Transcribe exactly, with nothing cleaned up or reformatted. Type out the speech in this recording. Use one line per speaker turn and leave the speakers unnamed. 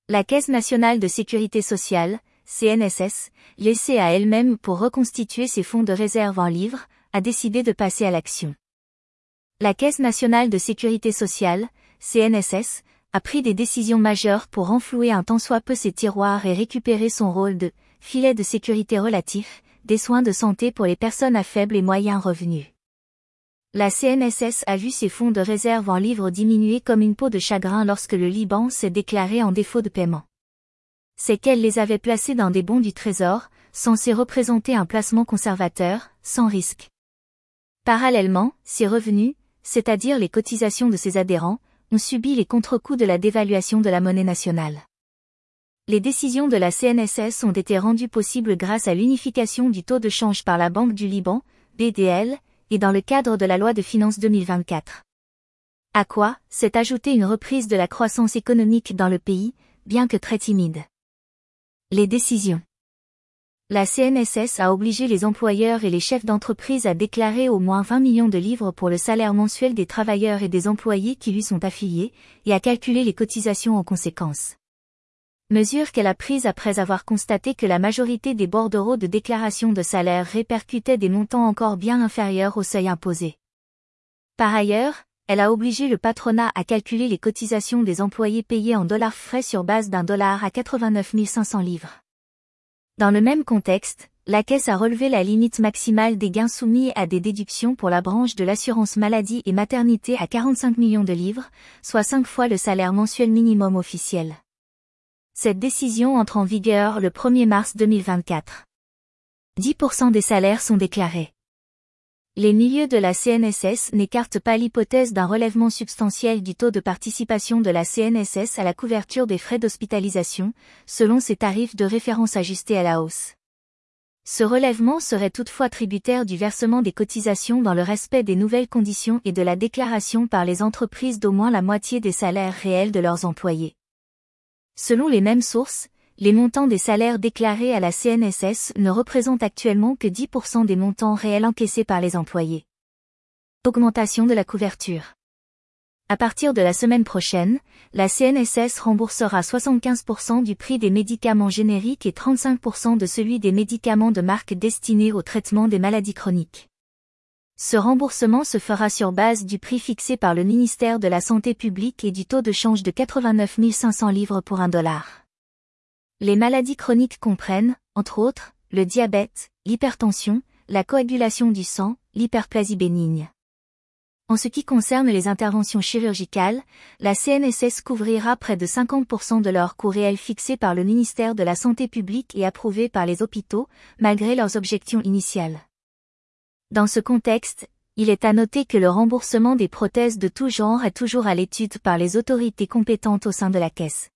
La Caisse nationale de sécurité sociale, C N S S, laissée à elle-même pour reconstituer ses fonds de réserve en livres, a décidé de passer à l'action. La Caisse nationale de sécurité sociale, C N S S, a pris des décisions majeures pour renflouer un tant soit peu ses tiroirs et récupérer son rôle de « filet de sécurité relatif » des soins de santé pour les personnes à faible et moyen revenus. La C N S S a vu ses fonds de réserve en livres diminuer comme une peau de chagrin lorsque le Liban s'est déclaré en défaut de paiement. C'est qu'elle les avait placés dans des bons du Trésor, censés représenter un placement conservateur, sans risque. Parallèlement, ses revenus, c'est-à-dire les cotisations de ses adhérents, ont subi les contre-coups de la dévaluation de la monnaie nationale. Les décisions de la C N S S ont été rendues possibles grâce à l'unification du taux de change par la Banque du Liban, B D L, et dans le cadre de la loi de finances deux mille vingt-quatre. À quoi s'est ajoutée une reprise de la croissance économique dans le pays, bien que très timide. Les décisions. La C N S S a obligé les employeurs et les chefs d'entreprise à déclarer au moins vingt millions de livres pour le salaire mensuel des travailleurs et des employés qui lui sont affiliés, et à calculer les cotisations en conséquence. Mesure qu'elle a prise après avoir constaté que la majorité des bordereaux de déclaration de salaire répercutaient des montants encore bien inférieurs au seuil imposé. Par ailleurs, elle a obligé le patronat à calculer les cotisations des employés payés en dollars frais sur base d'un dollar à quatre-vingt-neuf mille cinq cents livres. Dans le même contexte, la Caisse a relevé la limite maximale des gains soumis à des déductions pour la branche de l'assurance maladie et maternité à quarante-cinq millions de livres, soit cinq fois le salaire mensuel minimum officiel. Cette décision entre en vigueur le premier mars deux mille vingt-quatre. dix pour cent des salaires sont déclarés. Les milieux de la C N S S n'écartent pas l'hypothèse d'un relèvement substantiel du taux de participation de la C N S S à la couverture des frais d'hospitalisation, selon ses tarifs de référence ajustés à la hausse. Ce relèvement serait toutefois tributaire du versement des cotisations dans le respect des nouvelles conditions et de la déclaration par les entreprises d'au moins la moitié des salaires réels de leurs employés. Selon les mêmes sources, les montants des salaires déclarés à la C N S S ne représentent actuellement que dix pour cent des montants réels encaissés par les employés. Augmentation de la couverture. À partir de la semaine prochaine, la C N S S remboursera soixante-quinze pour cent du prix des médicaments génériques et trente-cinq pour cent de celui des médicaments de marque destinés au traitement des maladies chroniques. Ce remboursement se fera sur base du prix fixé par le ministère de la Santé publique et du taux de change de quatre-vingt-neuf mille cinq cents livres pour un dollar. Les maladies chroniques comprennent, entre autres, le diabète, l'hypertension, la coagulation du sang, l'hyperplasie bénigne. En ce qui concerne les interventions chirurgicales, la C N S S couvrira près de cinquante pour cent de leurs coûts réels fixés par le ministère de la Santé publique et approuvés par les hôpitaux, malgré leurs objections initiales. Dans ce contexte, il est à noter que le remboursement des prothèses de tout genre est toujours à l'étude par les autorités compétentes au sein de la Caisse.